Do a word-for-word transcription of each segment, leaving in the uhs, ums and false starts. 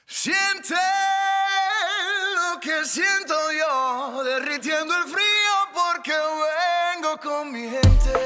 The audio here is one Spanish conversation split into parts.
Siente lo que siento yo, derritiendo el frío porque vengo con mi gente.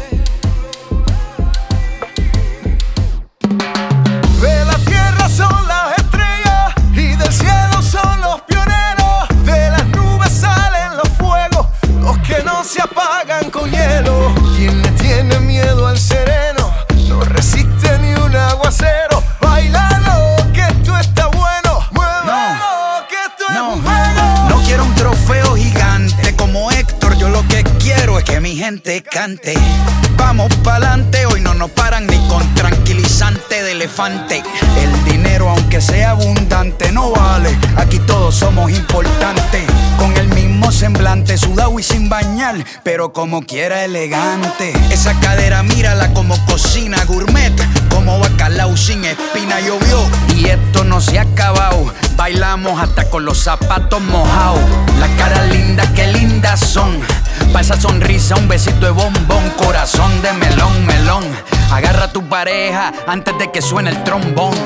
De la tierra son las estrellas y del cielo son los pioneros. De las nubes salen los fuegos, los que no se apagan con hielo. Quien le tiene miedo al sereno no resiste ni un aguacero. Bailalo, que esto está bueno. Muévelo, no, que esto no, es un juego. No quiero un trofeo gigante como Héctor. Yo lo que quiero es que mi gente cante. Vamos pa'lante, hoy no nos paran ni con tranquilizante de elefante. El dinero, aunque sea abundante, no vale. Aquí todos somos importantes. Con el mismo semblante, sudado y sin bañar, pero como quiera elegante. Esa cadera, mírala como cocina gourmet, como bacalao sin espina llovió. Y esto no se ha acabado, bailamos hasta con los zapatos mojados. Las caras lindas, qué lindas son. Pa' esa sonrisa un besito de bombón, corazón de melón, melón. Agarra a tu pareja antes de que suene el trombón.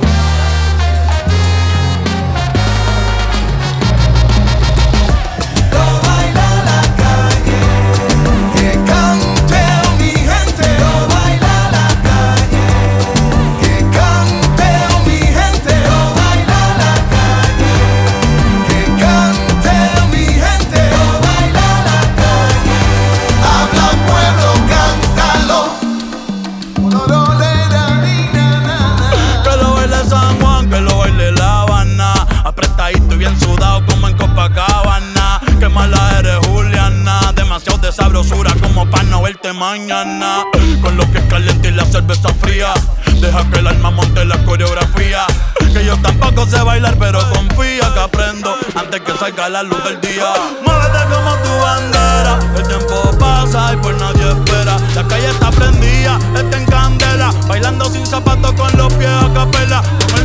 Qué mala eres, Juliana. Demasiado de sabrosura como pa' no verte mañana. Con los pies calientes y la cerveza fría, deja que el alma monte la coreografía. Que yo tampoco sé bailar, pero confía que aprendo antes que salga la luz del día. Muévete como tu bandera, el tiempo pasa y pues nadie espera. La calle está prendida, está en candela, bailando sin zapatos con los pies a capela.